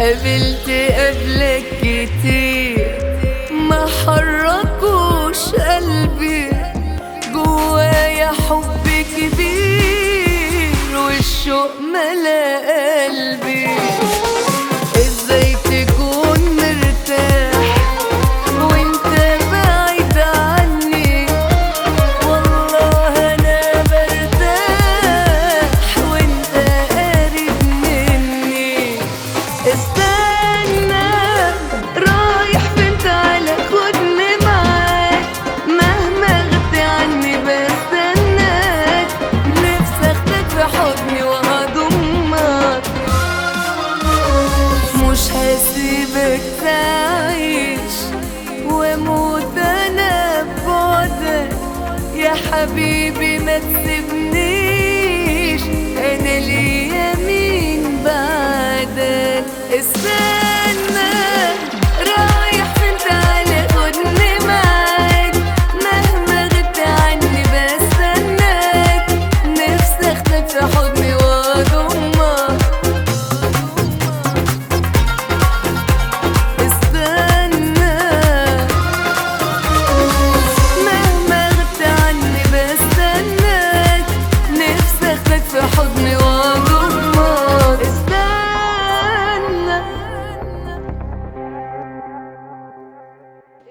قابلت قبلك كتير ما حركوش قلبي، جوايا حب كبير والشوق ملا قلبي. ازاي تكون مرتاح وانت بعيد عني؟ والله انا برتاح وانت قريب مني. استنى رايح فين؟ تعالى خدني معاك، مهما غبت عني بستناك. نفسي اخدك في حضني وهضمك، مش هسيبك تعيش واموت انا ببعدك. يا حبيبي ما تسيبنيش، انا ليا مين بعدك؟